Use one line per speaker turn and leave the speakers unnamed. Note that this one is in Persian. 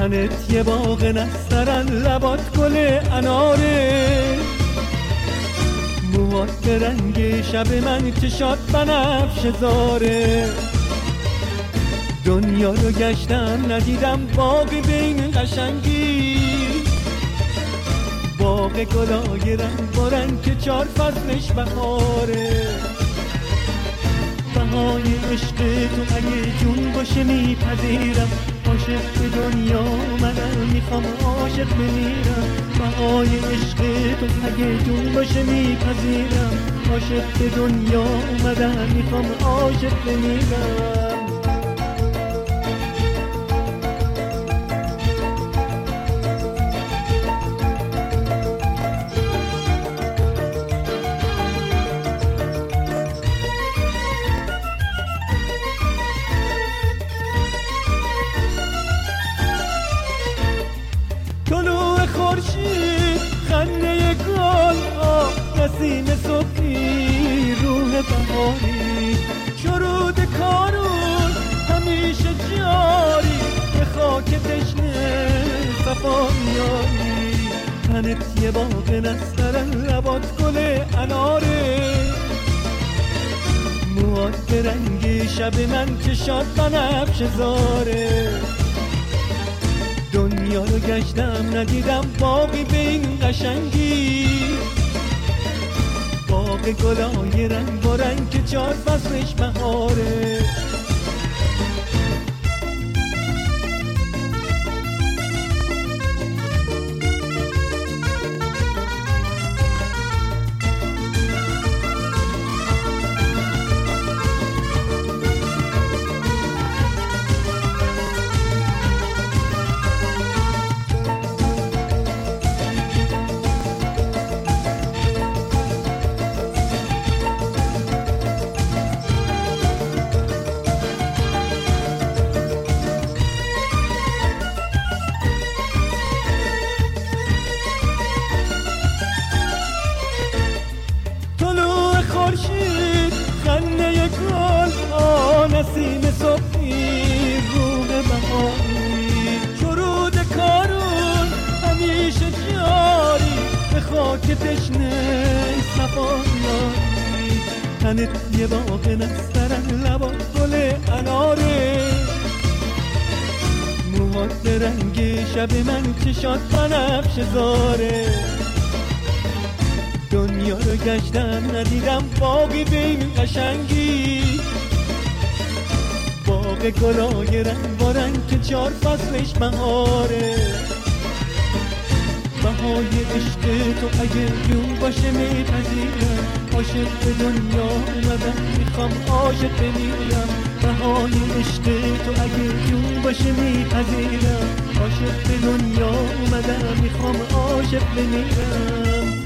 تنت یه باغ نسترن، لبات گل اناره، موهات رنگ شب من، چشات بنفشه زاره. دنیا رو گشتم ندیدم باغی به این قشنگی، باغ گلای رنگ بارن که 4 فصلش بهاره. بهای عشق تو اگه جون باشه میپذیرم، عاشق به دنیا منم میخوام عاشق بمیرم. بهای عشق تو اگه جون باشه میپذیرم، عاشق به دنیا اومدم میخوام عاشق بمیرم. طلوع خورشید، خنده گل، نسیم صبحی، روح بهاری، شرود کارون همیشه جاری، به خاک تشنه صفا میاری. تنت یه باغ نسترن، لبات گل اناره، موهات رنگ شب من، چشات بنفشه زاره. دنیا رو گشتم ندیدم باقی به این قشنگی، باغ گلای رنگ بارن که 4 فصلش بهاره. خورشید، خنده گل، نسیم صبحی، روح بهاری، شرود کارون همیشه جاری، به خاک تشنه صفا میاری. تنت یه باغ نسترن، لبات گل اناره، موهات رنگ شب من، چشات بنفشه زاره. دنیا رو گشتم ندیدم باقی به این قشنگی، باغ گلای رنگ بارن که 4 فصلش بهاره. بهای عشق تو اگه جون باشه میپذیرم، عاشق به دنیا اومدم میخوام عاشق بمیرم. بهای عشق تو اگه جون باشه میپذیرم، عاشق به دنیا اومدم میخوام عاشق بمیرم.